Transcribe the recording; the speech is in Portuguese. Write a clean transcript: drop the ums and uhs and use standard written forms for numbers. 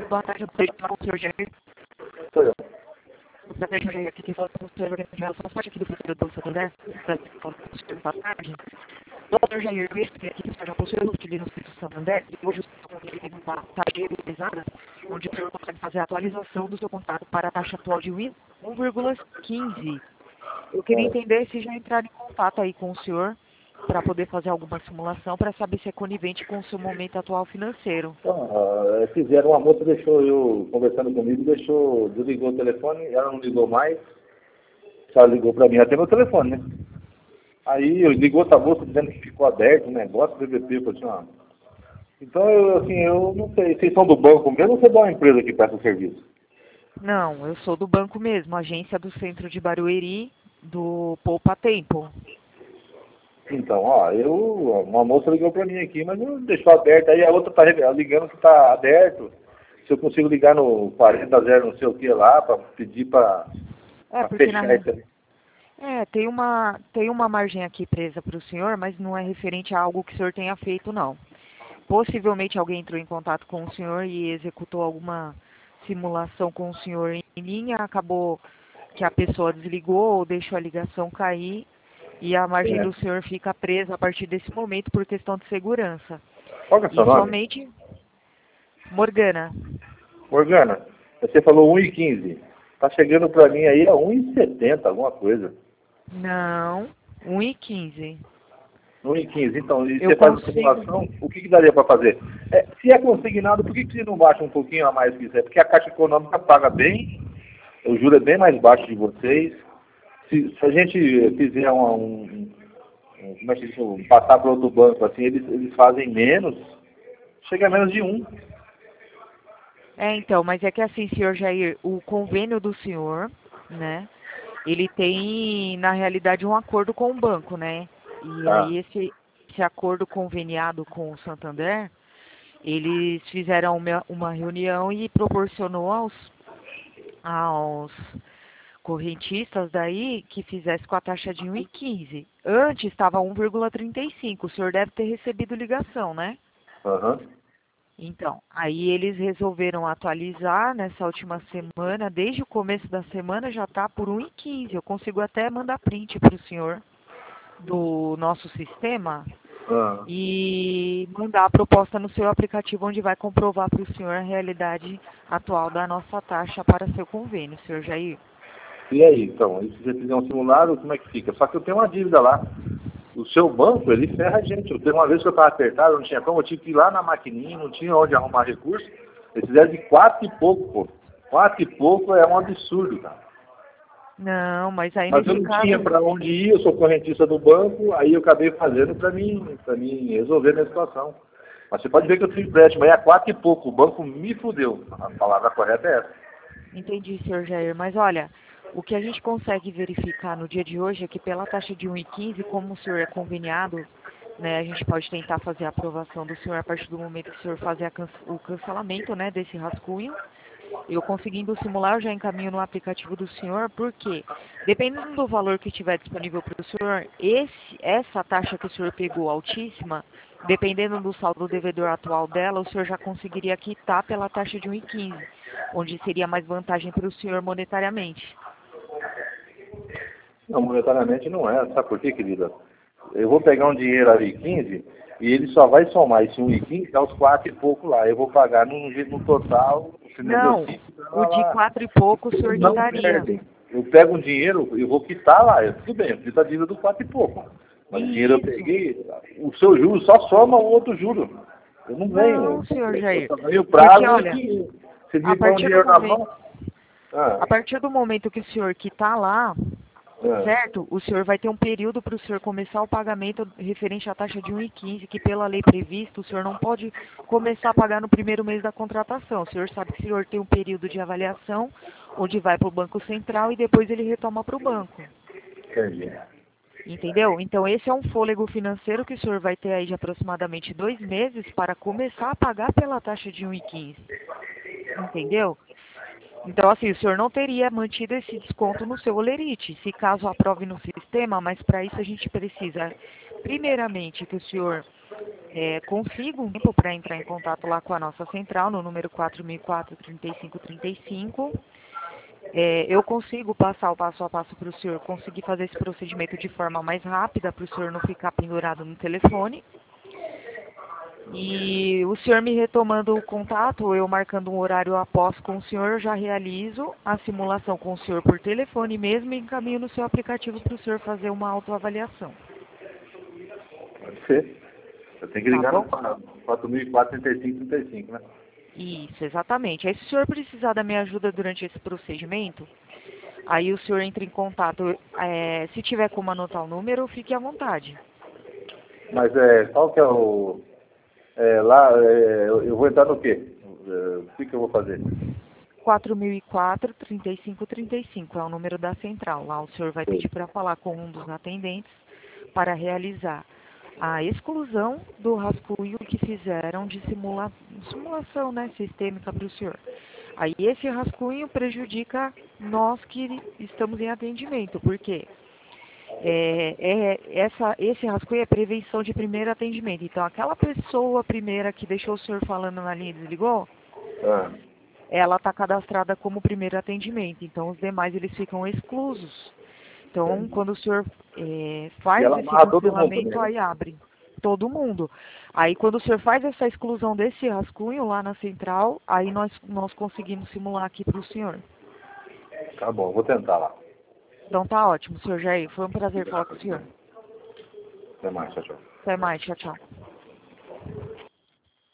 Boa tarde, eu gostaria de falar com o senhor Jair. Sou eu. Boa tarde, Jair. Aqui quem fala com o senhor Jair. Faz parte aqui do futuro do Santander. Boa tarde. Doutor Jair, eu escrevi aqui que o senhor já possui o utilizo no Centro Santander e hoje o senhor tem uma taxa regularizada, onde o senhor consegue fazer a atualização do seu contrato para a taxa atual de 1,15. Eu queria entender se já entraram em contato aí com o senhor para poder fazer alguma simulação para saber se é conivente com o seu momento atual financeiro. Então, fizeram, uma moça deixou eu conversando comigo, desligou o telefone, ela não ligou mais, só ligou para mim até meu telefone, né? Aí eu ligou outra moça dizendo que ficou aberto o negócio, BBP, eu falei assim, Então, eu não sei, vocês são do banco mesmo ou você é de uma empresa que presta serviço? Não, eu sou do banco mesmo, agência do centro de Barueri, do Poupa Tempo. Então, uma moça ligou para mim aqui, mas não deixou aberto, aí a outra tá ligando que tá aberto, se eu consigo ligar no 40 não sei o que lá, para pedir para Porque fechar isso aí. tem uma margem aqui presa para o senhor, mas não é referente a algo que o senhor tenha feito, não. Possivelmente alguém entrou em contato com o senhor e executou alguma simulação com o senhor em linha, acabou que a pessoa desligou ou deixou a ligação cair e a margem do senhor fica presa a partir desse momento por questão de segurança. Qual que é o seu nome? Somente Morgana. Morgana, você falou 1,15. Tá chegando para mim aí a 1,70, alguma coisa. Não, 1,15. 1,15. Então, e Eu você faz a consigo. simulação, o que daria para fazer? Se é consignado, por que você não baixa um pouquinho a mais que isso? É porque a Caixa Econômica paga bem, o juro é bem mais baixo de vocês. Se a gente fizer como é que diz, passar para outro banco, assim, eles fazem menos, chega a menos de 1. Então, mas é que assim, senhor Jair, o convênio do senhor, né, ele tem, na realidade, um acordo com o banco, né? E aí esse acordo conveniado com o Santander, eles fizeram uma reunião e proporcionou aos correntistas daí que fizesse com a taxa de 1,15. Antes estava 1,35. O senhor deve ter recebido ligação, né? Então, aí eles resolveram atualizar nessa última semana, desde o começo da semana já está por 1,15. Eu consigo até mandar print para o senhor do nosso sistema e mandar a proposta no seu aplicativo, onde vai comprovar para o senhor a realidade atual da nossa taxa para seu convênio, senhor Jair. E aí, então, e se você fizer um simulado, como é que fica? Só que eu tenho uma dívida lá. O seu banco, ele ferra a gente. Teve uma vez que eu estava apertado, não tinha como, eu tive que ir lá na maquininha, não tinha onde arrumar recurso. Eles fizeram de 4 e pouco, pô. 4 e pouco é um absurdo, cara. Não, mas aí Mas eu nesse não caso... tinha para onde ir, eu sou correntista do banco, aí eu acabei fazendo para mim resolver a minha situação. Mas você pode ver que eu tive empréstimo aí a 4 e pouco, o banco me fudeu. A palavra correta é essa. Entendi, senhor Jair, mas olha, o que a gente consegue verificar no dia de hoje é que pela taxa de 1,15, como o senhor é conveniado, né, a gente pode tentar fazer a aprovação do senhor a partir do momento que o senhor fazer o cancelamento, né, desse rascunho. Eu conseguindo simular, eu já encaminho no aplicativo do senhor, porque dependendo do valor que tiver disponível para o senhor, essa taxa que o senhor pegou altíssima, dependendo do saldo devedor atual dela, o senhor já conseguiria quitar pela taxa de 1,15, onde seria mais vantagem para o senhor monetariamente. Não, monetariamente não é. Sabe por quê, querida? Eu vou pegar um dinheiro ali 15 e ele só vai somar esse 1,15 aos 4 e pouco lá. Eu vou pagar no total... Não, o de 4 e pouco o senhor não quitaria. perdem. Eu pego um dinheiro, eu vou quitar lá. Tudo bem, eu quito a dívida do 4 e pouco. Mas o dinheiro eu peguei, o seu juro só soma o outro juro. Eu não ganho. Não, senhor Jair. Eu só ganho prazo. Porque, olha, que você me põe um dinheiro na mão. A partir do momento que o senhor quitar lá, certo? O senhor vai ter um período para o senhor começar o pagamento referente à taxa de 1,15, que pela lei prevista, o senhor não pode começar a pagar no primeiro mês da contratação. O senhor sabe que o senhor tem um período de avaliação, onde vai para o Banco Central e depois ele retoma para o banco. Entendi. Entendeu? Então esse é um fôlego financeiro que o senhor vai ter aí de aproximadamente 2 meses para começar a pagar pela taxa de 1,15. Entendeu? Então, assim, o senhor não teria mantido esse desconto no seu holerite, se caso aprove no sistema, mas para isso a gente precisa, primeiramente, que o senhor consigo um tempo para entrar em contato lá com a nossa central, no número 4004-3535. Eu consigo passar o passo a passo para o senhor conseguir fazer esse procedimento de forma mais rápida, para o senhor não ficar pendurado no telefone. E o senhor me retomando o contato, eu marcando um horário após com o senhor, eu já realizo a simulação com o senhor por telefone mesmo e encaminho no seu aplicativo para o senhor fazer uma autoavaliação. Pode ser. Eu tenho que ligar no 4004-3535, né? Isso, exatamente. Aí se o senhor precisar da minha ajuda durante esse procedimento, aí o senhor entra em contato. Se tiver como anotar o número, fique à vontade. Mas qual que é o... eu vou entrar no quê? O que eu vou fazer? 4004-3535 é o número da central. Lá o senhor vai pedir para falar com um dos atendentes para realizar a exclusão do rascunho que fizeram de simulação, né, sistêmica para o senhor. Aí esse rascunho prejudica nós que estamos em atendimento, porque esse rascunho é prevenção de primeiro atendimento. Então, aquela pessoa primeira que deixou o senhor falando na linha e desligou, ela está cadastrada como primeiro atendimento. Então, os demais eles ficam exclusos. Então, quando o senhor faz esse cancelamento, aí abre todo mundo. Aí, quando o senhor faz essa exclusão desse rascunho lá na central, aí nós conseguimos simular aqui para o senhor. Tá bom, vou tentar lá. Então, tá ótimo, senhor Jair. Foi um prazer falar com o senhor. Até mais, tchau, tchau. Até mais, tchau, tchau.